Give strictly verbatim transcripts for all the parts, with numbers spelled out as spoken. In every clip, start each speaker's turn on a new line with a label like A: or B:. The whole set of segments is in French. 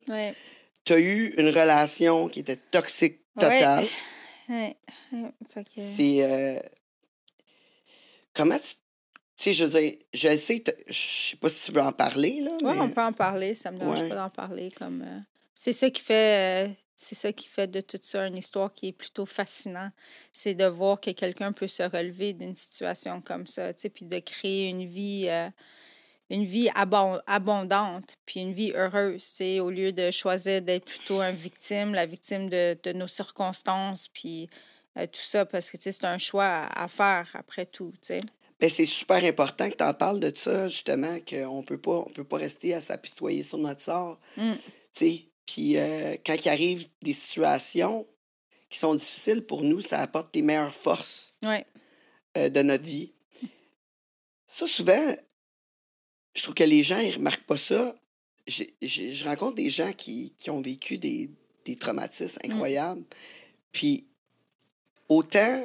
A: Ouais.
B: Tu as eu une relation qui était toxique totale.
A: Ouais. Ouais. Ouais. Fait que...
B: C'est... Euh... Comment tu... Tu sais, je veux dire, je sais, te... je sais pas si tu veux en parler, là,
A: Oui,
B: mais...
A: on peut en parler. Ça me dérange
B: ouais.
A: pas d'en parler. Comme euh, c'est ça qui fait... Euh, c'est ça qui fait de tout ça une histoire qui est plutôt fascinante. C'est de voir que quelqu'un peut se relever d'une situation comme ça, tu sais, puis de créer une vie... Euh, une vie abond- abondante, puis une vie heureuse, tu sais, au lieu de choisir d'être plutôt une victime, la victime de, de nos circonstances, puis euh, tout ça, parce que, tu sais, c'est un choix à, à faire après tout, tu sais.
B: Bien, c'est super important que tu en parles de ça, justement, qu'on peut pas, on peut pas rester à s'apitoyer sur notre sort,
A: Mm.
B: tu sais. Puis euh, quand il arrive des situations qui sont difficiles pour nous, ça apporte les meilleures forces
A: Ouais.
B: euh, de notre vie. Ça, souvent, je trouve que les gens, ils remarquent pas ça. J'ai- j'ai- je rencontre des gens qui, qui ont vécu des, des traumatismes incroyables. Mm. Puis, autant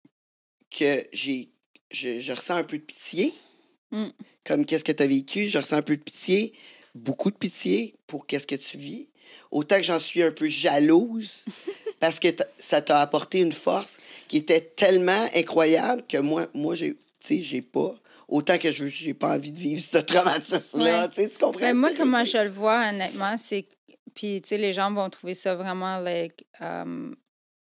B: que j'ai, je, je ressens un peu de pitié,
A: Mm.
B: comme qu'est-ce que tu as vécu, je ressens un peu de pitié, beaucoup de pitié pour qu'est-ce que tu vis. Autant que j'en suis un peu jalouse, parce que t- ça t'a apporté une force qui était tellement incroyable que moi, moi j'ai, tu sais, j'ai pas... Autant que je j'ai pas envie de vivre ce traumatisme-là.
A: Ouais.
B: Tu comprends?
A: Ben, moi, comment je le vois, honnêtement, c'est... Puis, tu sais, les gens vont trouver ça vraiment, like, um,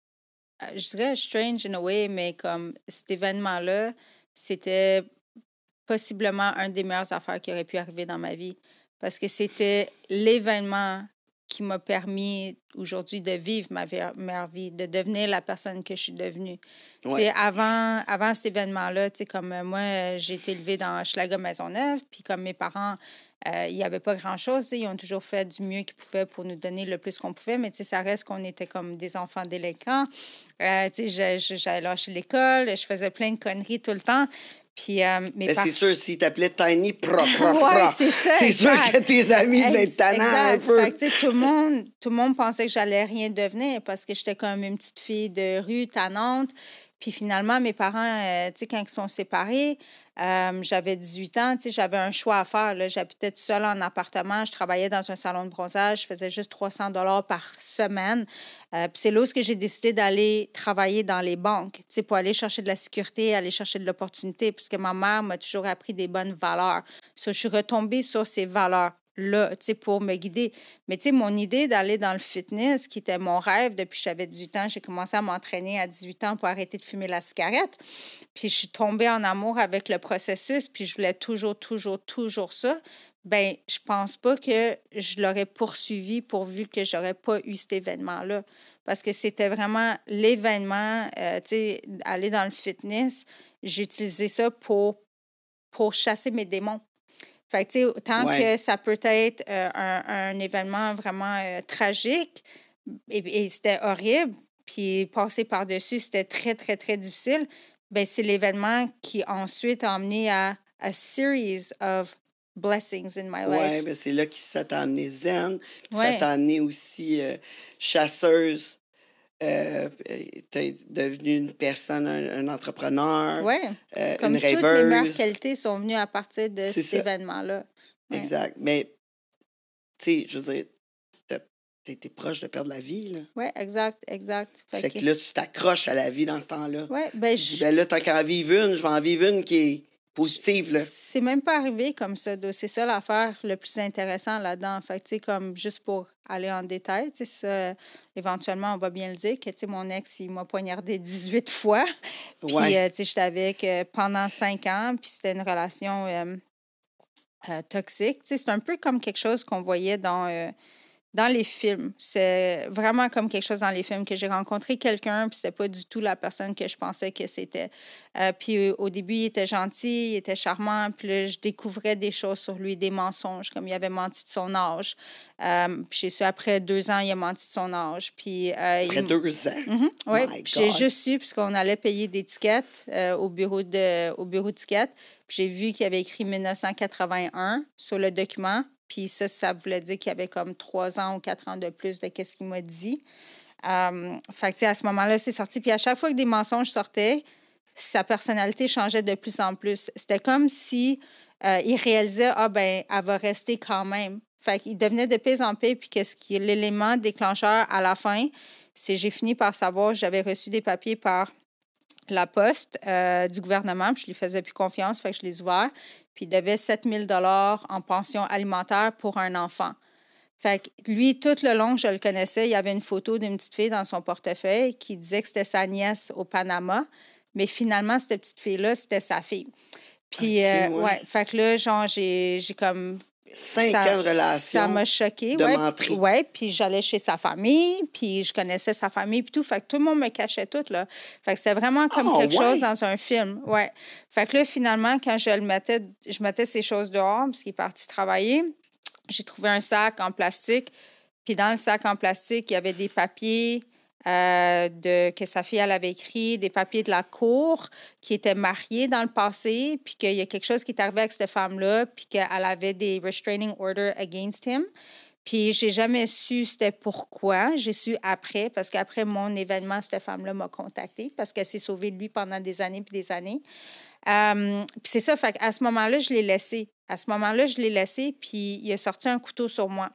A: je dirais strange in a way, mais comme cet événement-là, c'était possiblement un des meilleures affaires qui aurait pu arriver dans ma vie. Parce que c'était l'événement qui m'a permis aujourd'hui de vivre ma meilleure vie, de devenir la personne que je suis devenue. Ouais. Avant, avant cet événement-là, comme moi, j'ai été élevée dans Schlager-Maisonneuve, puis comme mes parents, euh, il n'y avait pas grand-chose. Ils ont toujours fait du mieux qu'ils pouvaient pour nous donner le plus qu'on pouvait, mais ça reste qu'on était comme des enfants délinquants. Euh, j'allais lâcher l'école, je faisais plein de conneries tout le temps. Puis, euh, mes
B: mais
A: par...
B: c'est sûr, s'ils t'appelaient Tiny Pro, pro, pro,
A: ouais, c'est ça,
B: c'est sûr que tes amis devaient être tannants un peu.
A: Fait que, tout le monde, tout le monde pensait que j'allais rien devenir parce que j'étais comme une petite fille de rue tannante. Puis finalement, mes parents, euh, tu sais, quand ils sont séparés, euh, j'avais dix-huit ans, tu sais, j'avais un choix à faire. Là. J'habitais toute seule en appartement, je travaillais dans un salon de bronzage, je faisais juste trois cents dollars par semaine. Euh, puis c'est là où j'ai décidé d'aller travailler dans les banques, tu sais, pour aller chercher de la sécurité, aller chercher de l'opportunité, puisque ma mère m'a toujours appris des bonnes valeurs. So, je suis retombée sur ces valeurs là, tu sais, pour me guider. Mais tu sais, mon idée d'aller dans le fitness, qui était mon rêve depuis que j'avais dix-huit ans, j'ai commencé à m'entraîner à dix-huit ans pour arrêter de fumer la cigarette. Puis je suis tombée en amour avec le processus, puis je voulais toujours, toujours, toujours ça. Bien, je pense pas que je l'aurais poursuivi pourvu que j'aurais pas eu cet événement-là. Parce que c'était vraiment l'événement, euh, tu sais, aller dans le fitness, j'ai utilisé ça pour, pour chasser mes démons. Fait que, tu sais, tant ouais. que ça peut être euh, un, un événement vraiment euh, tragique, et, et c'était horrible, puis passer par-dessus, c'était très, très, très difficile, bien, c'est l'événement qui ensuite a amené à a series of blessings in my life.
B: Oui, bien, c'est là que ça t'a amené zen, puis
A: ouais.
B: ça t'a amené aussi euh, chasseuse. Euh, t'es devenue une personne, un, un entrepreneur,
A: oui.
B: euh,
A: Comme
B: une rêveuse.
A: Toutes mes meilleures qualités sont venues à partir de
B: c'est
A: cet
B: ça.
A: événement-là.
B: Ouais. Exact. Mais, tu sais, je veux dire, t'as été proche de perdre la vie, là.
A: Oui, exact, exact.
B: Fait, fait que... que là, tu t'accroches à la vie dans ce temps-là.
A: Oui, ben
B: tu
A: je...
B: dis, ben là, tant qu'à en vivre une, je vais en vivre une qui est positive, là.
A: C'est même pas arrivé comme ça. C'est ça l'affaire le plus intéressant là-dedans. Fait que, tu sais, comme juste pour aller en détail, tu sais, ça, éventuellement, on va bien le dire que, tu sais, mon ex, il m'a poignardé dix-huit fois. Puis, ouais. euh, tu sais, j'étais avec euh, pendant cinq ans, puis c'était une relation euh, euh, toxique. Tu sais, c'est un peu comme quelque chose qu'on voyait dans... Euh, Dans les films. C'est vraiment comme quelque chose dans les films que j'ai rencontré quelqu'un, puis c'était pas du tout la personne que je pensais que c'était. Euh, puis au début, il était gentil, il était charmant, puis là, je découvrais des choses sur lui, des mensonges, comme il avait menti de son âge. Euh, puis j'ai su, après deux ans, il a menti de son âge. Puis, euh,
B: après
A: il...
B: deux ans?
A: Mm-hmm, oui, puis j'ai juste su, puisqu'on allait payer des tickets euh, au bureau de, au bureau de tickets, puis j'ai vu qu'il avait écrit mille neuf cent quatre-vingt-un sur le document. Puis ça, ça voulait dire qu'il y avait comme trois ans ou quatre ans de plus de qu'est-ce qu'il m'a dit. Euh, fait que, tu sais, à ce moment-là, c'est sorti. Puis à chaque fois que des mensonges sortaient, sa personnalité changeait de plus en plus. C'était comme si euh, il réalisait, ah ben, elle va rester quand même. Fait qu'il devenait de pire en pire. Puis qu'est-ce qui est l'élément déclencheur à la fin, c'est j'ai fini par savoir, j'avais reçu des papiers par la poste euh, du gouvernement, puis je lui faisais plus confiance, fait que je les ai ouverts. Puis il devait sept mille dollars en pension alimentaire pour un enfant. Fait que lui, tout le long, je le connaissais, il y avait une photo d'une petite fille dans son portefeuille qui disait que c'était sa nièce au Panama, mais finalement, cette petite fille-là, c'était sa fille. Puis,
B: okay,
A: euh,
B: ouais.
A: ouais, fait que là, genre, j'ai, j'ai comme...
B: Cinq
A: ça,
B: ans de relation.
A: Ça m'a choquée.
B: De
A: ouais,
B: menterie.
A: Oui, puis j'allais chez sa famille, puis je connaissais sa famille, puis tout. Fait que tout le monde me cachait tout, là. Fait que c'était vraiment comme
B: oh,
A: quelque
B: ouais.
A: chose dans un film. Ouais. Fait que là, finalement, quand je le mettais, je mettais ces choses dehors, parce qu'il est parti travailler, j'ai trouvé un sac en plastique. Puis dans le sac en plastique, il y avait des papiers euh, de, que sa fille elle avait écrit, des papiers de la cour qui étaient mariés dans le passé, puis qu'il y a quelque chose qui est arrivé avec cette femme-là, puis qu'elle avait des restraining orders against him. Puis j'ai jamais su c'était pourquoi. J'ai su après, parce qu'après mon événement, cette femme-là m'a contactée parce qu'elle s'est sauvée de lui pendant des années puis des années. Euh, puis c'est ça, fait qu'à ce moment-là, je l'ai laissé. À ce moment-là, je l'ai laissé, puis il a sorti un couteau sur moi.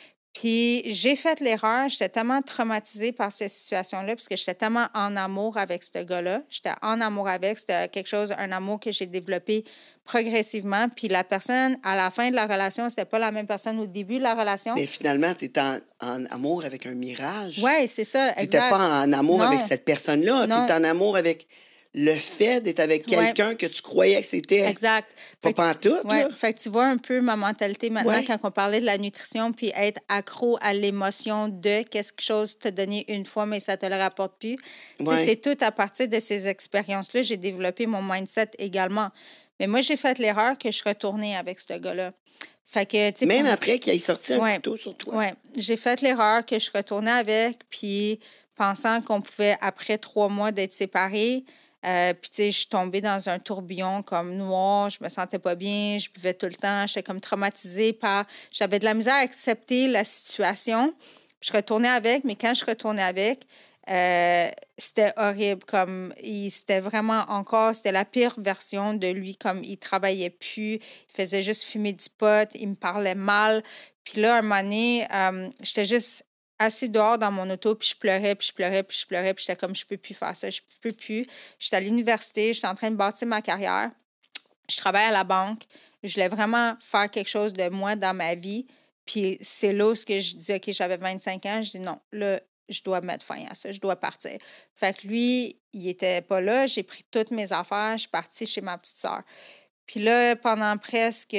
A: Puis j'ai fait l'erreur, j'étais tellement traumatisée par cette situation-là parce que j'étais tellement en amour avec ce gars-là. J'étais en amour avec, c'était quelque chose, un amour que j'ai développé progressivement. Puis la personne, à la fin de la relation, c'était pas la même personne au début de la relation.
B: Mais finalement, tu étais en, en amour avec un mirage.
A: Oui, c'est ça,
B: exact. Tu n'étais pas en amour
A: non.
B: avec cette personne-là. Tu étais en amour avec le fait d'être avec quelqu'un ouais. que tu croyais que c'était
A: exact.
B: pas pantoute.
A: Ouais. Fait que tu vois un peu ma mentalité maintenant
B: ouais.
A: quand on parlait de la nutrition puis être accro à l'émotion de quelque chose t'a donné une fois, mais ça te le rapporte plus. Ouais. C'est tout à partir de ces expériences-là, j'ai développé mon mindset également. Mais moi, j'ai fait l'erreur que je retournais avec ce gars-là. Fait que,
B: même
A: pour...
B: après qu'il ait sorti un
A: ouais.
B: couteau sur toi.
A: Oui, j'ai fait l'erreur que je retournais avec, puis pensant qu'on pouvait, après trois mois d'être séparés, Euh, puis, tu sais, je suis tombée dans un tourbillon comme noir, je me sentais pas bien, je buvais tout le temps, j'étais comme traumatisée par... J'avais de la misère à accepter la situation. Je retournais avec, mais quand je retournais avec, euh, c'était horrible. Comme, il, c'était vraiment encore... C'était la pire version de lui, comme il travaillait plus, il faisait juste fumer du pot, il me parlait mal. Puis là, un moment donné, euh, j'étais juste... assis dehors dans mon auto, puis je pleurais, puis je pleurais, puis je pleurais, puis j'étais comme, je peux plus faire ça, je peux plus. J'étais à l'université, j'étais en train de bâtir ma carrière. Je travaille à la banque. Je voulais vraiment faire quelque chose de moi dans ma vie. Puis c'est là où je disais, OK, j'avais vingt-cinq ans, je dis non, là, je dois mettre fin à ça, je dois partir. Fait que lui, il était pas là, j'ai pris toutes mes affaires, je suis partie chez ma petite sœur. Puis là, pendant presque,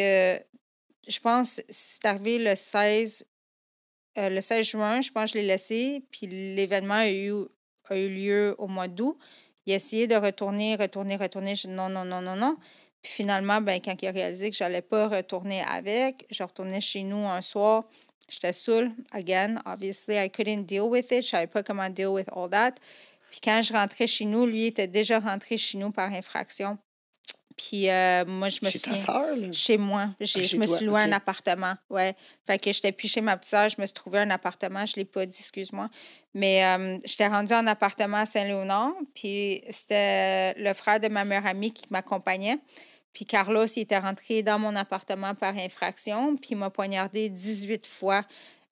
A: je pense, c'est arrivé le seize Euh, le seize juin, je pense que je l'ai laissé, puis l'événement a eu, a eu lieu au mois d'août. Il a essayé de retourner, retourner, retourner. Je dis non, non, non, non, non. Puis finalement, ben, quand il a réalisé que je n'allais pas retourner avec, je retournais chez nous un soir. J'étais saoule, again. Obviously, I couldn't deal with it. Je ne savais pas comment deal with all that. Puis quand je rentrais chez nous, lui était déjà rentré chez nous par infraction. Puis euh, moi, je me
B: suis...
A: Chez ta
B: sœur, là?
A: Chez moi. J'ai, ah, je me toi? suis loué okay. un appartement, ouais. Fait que j'étais plus chez ma petite sœur, je me suis trouvé un appartement. Je ne l'ai pas dit, excuse-moi. Mais euh, j'étais rendue en appartement à Saint-Léonard, puis c'était le frère de ma meilleure amie qui m'accompagnait. Puis Carlos, il était rentré dans mon appartement par infraction, puis il m'a poignardé dix-huit fois.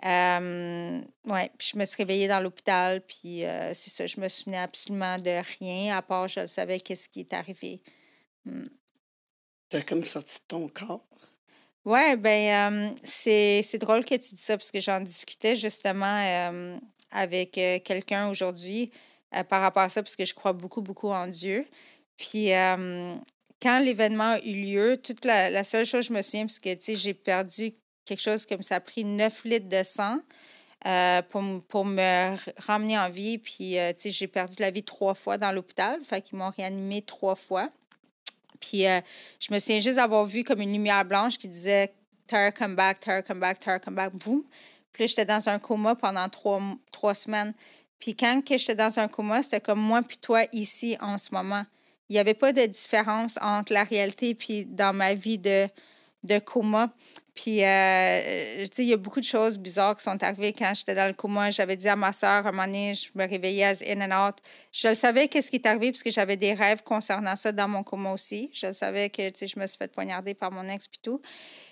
A: Euh, ouais, puis je me suis réveillée dans l'hôpital, puis euh, c'est ça, je me souvenais absolument de rien, à part je savais qu'est-ce qui est arrivé. Hmm.
B: T'as comme sorti de ton corps.
A: Oui, bien, euh, c'est, c'est drôle que tu dis ça parce que j'en discutais justement euh, avec euh, quelqu'un aujourd'hui euh, par rapport à ça parce que je crois beaucoup, beaucoup en Dieu. Puis, euh, quand l'événement a eu lieu, toute la, la seule chose que je me souviens, parce que, tu sais, j'ai perdu quelque chose comme ça a pris neuf litres de sang euh, pour, pour me ramener en vie. Puis, euh, tu sais, j'ai perdu la vie trois fois dans l'hôpital. Fait qu'ils m'ont réanimée trois fois. Puis, euh, je me souviens juste d'avoir vu comme une lumière blanche qui disait « Tara, come back, Tara, come back, Tara, come back », boum. Puis là, j'étais dans un coma pendant trois, trois semaines. Puis quand que j'étais dans un coma, c'était comme moi puis toi ici en ce moment. Il n'y avait pas de différence entre la réalité puis dans ma vie de, de coma. Puis, euh, tu sais, il y a beaucoup de choses bizarres qui sont arrivées quand j'étais dans le coma. J'avais dit à ma soeur, à un moment donné, je me réveillais as in and out. Je le savais qu'est-ce qui est arrivé parce que j'avais des rêves concernant ça dans mon coma aussi. Je le savais que, tu sais, je me suis fait poignarder par mon ex puis tout.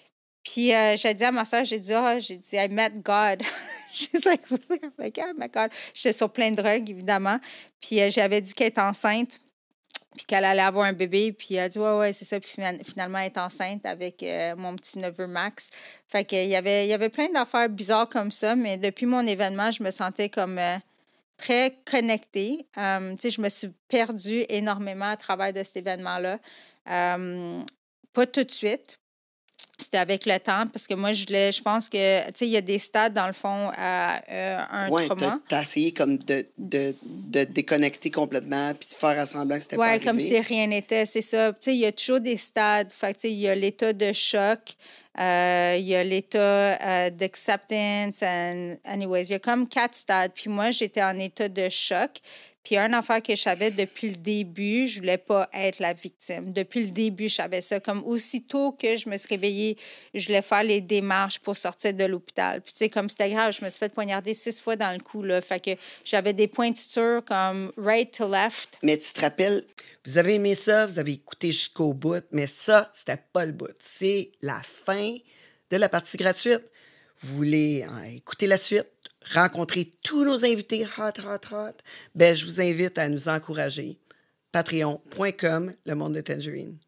A: Puis euh, j'ai dit à ma soeur, j'ai dit, ah, j'ai dit, I met God. She's like, like, oh my God. J'étais sur plein de drogues, évidemment. Puis euh, j'avais dit qu'elle est enceinte, puis qu'elle allait avoir un bébé. Puis elle a dit, ouais, ouais, c'est ça. Puis finalement, elle est enceinte avec euh, mon petit neveu Max. Fait qu'il y avait, il y avait plein d'affaires bizarres comme ça. Mais depuis mon événement, je me sentais comme euh, très connectée. Um, tu sais, je me suis perdue énormément à travers de cet événement-là. Um, pas tout de suite. C'était avec le temps, parce que moi, je voulais, je pense que, tu sais, il y a des stades, dans le fond, à euh, un
B: ouais,
A: trauma.
B: Oui, tu as essayé comme de, de, de déconnecter complètement puis de faire semblant que c'était
A: ouais,
B: pas arrivé.
A: Comme si rien n'était, c'est ça. Tu sais, il y a toujours des stades. Fait que, tu sais, il y a l'état de choc, euh, il y a l'état euh, d'acceptance, and anyways, il y a comme quatre stades. Puis moi, j'étais en état de choc. Puis une affaire que je savais depuis le début, je voulais pas être la victime. Depuis le début, je savais ça. Comme aussitôt que je me suis réveillée, je voulais faire les démarches pour sortir de l'hôpital. Puis tu sais, comme c'était grave, je me suis fait poignarder six fois dans le cou, là. Fait que j'avais des points de suture comme right to left.
B: Mais tu te rappelles, vous avez aimé ça, vous avez écouté jusqu'au bout, mais ça, c'était pas le bout. C'est la fin de la partie gratuite. Vous voulez hein, écouter la suite, rencontrer tous nos invités hot, hot, hot, ben, je vous invite à nous encourager. patreon point com, le monde de Tangerine.